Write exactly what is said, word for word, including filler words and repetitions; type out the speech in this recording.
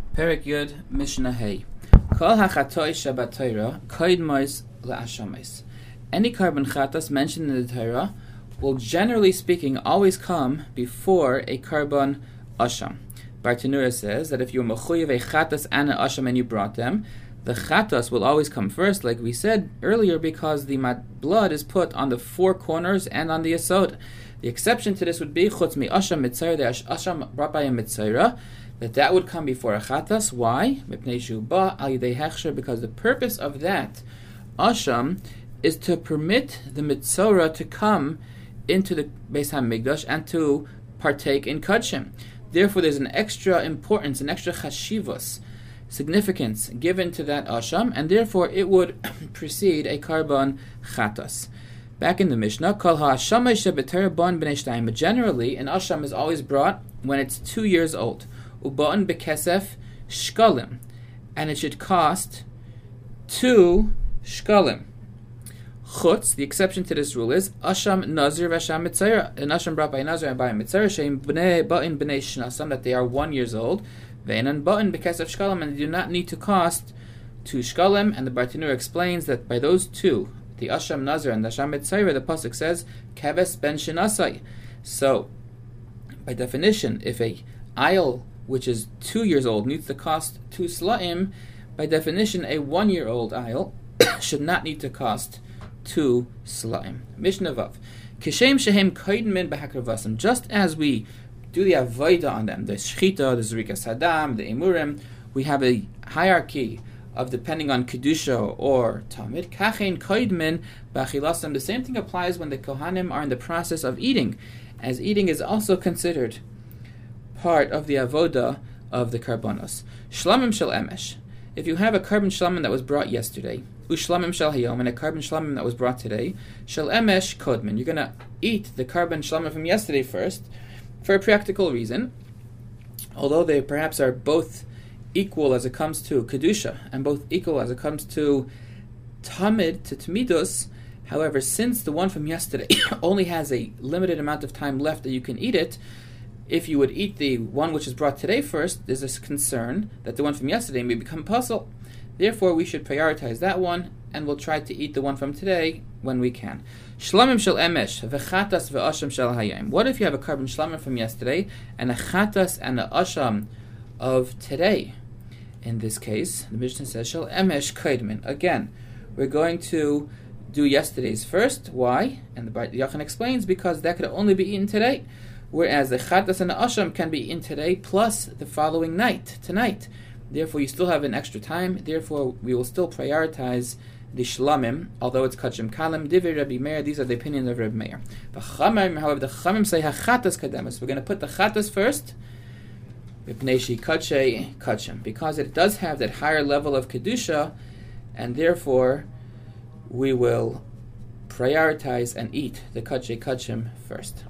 Perek Yud Mishnah Hey. Kol hachatoi Shabbat Torah koid mois la'ashamis. Any carbon chatas mentioned in the Torah will, generally speaking, always come before a carbon asham. Bartanura says that if you're mechuyev a chatas and an asham and you brought them, the chatas will always come first, like we said earlier, because the blood is put on the four corners and on the yesod. The exception to this would be chutz mi asham mitzayra, the asham brought by a mitzayra, that that would come before a chatas. Why? Because the purpose of that asham is to permit the mitzora to come into the Beis HaMikdash and to partake in kudshim. Therefore, there's an extra importance, an extra chashivos, significance given to that asham, and therefore it would precede a carbon chatas. Back in the Mishnah, kol ha'ashamay shebeter bon b'nei shtayim. But generally, an asham is always brought when it's two years old. U'ba'an bekesef shkalim, and it should cost two shkalim. Chutz, the exception to this rule is asham nazir v'asham mitzayra. An asham brought by nazir and by a mitzayra sheim b'nei ba'in b'nei shnasam, that they are one years old. Ve'enan ba'in bekesef shkalim, and they do not need to cost two shkalim. And the Bartanura explains that by those two, the asham nazir and the asham mitzayra, the pasuk says keves ben shenasai. So, by definition, if a ayil which is two years old needs to cost two sla'im, by definition, a one-year-old ayil should not need to cost two sla'im. Mishnah Vav. Kishem shehem koidmin b'hakravasim. Just as we do the avodah on them, the shchita, the zrikas hadam, the emurim, we have a hierarchy of depending on kedusha or tamid. Kachein koidmin b'achilasam. The same thing applies when the kohanim are in the process of eating, as eating is also considered part of the avodah of the karbonos. Shlamim shel emesh. If you have a carbon shlamim that was brought yesterday, ushlamim shel hayom, and a carbon shlamim that was brought today, shel emesh kodmin. You're going to eat the carbon shlamim from yesterday first, for a practical reason. Although they perhaps are both equal as it comes to kedusha, and both equal as it comes to tamid, to tamidus. However, since the one from yesterday only has a limited amount of time left that you can eat it, if you would eat the one which is brought today first, there's this concern that the one from yesterday may become puzzle. Therefore, we should prioritize that one, and we'll try to eat the one from today when we can. Shlamim shel emesh v'chatas v'asham shel hayim. What if you have a carbon shlamim from yesterday and a chatas and a asham of today? In this case, the Mishnah says shel emesh koidmin. Again, we're going to do yesterday's first. Why? And the Yachan explains, because that could only be eaten today. Whereas the chatas and the asham can be in today plus the following night, tonight. Therefore, you still have an extra time. Therefore, we will still prioritize the shlamim, although it's kachim kalim. Divrei Rabbi Meir, these are the opinions of Rabbi Meir. The chamim, however, the chamim say hachatas kademus. We're going to put the chatas first, because it does have that higher level of kedusha, and therefore we will prioritize and eat the kachay kachim first.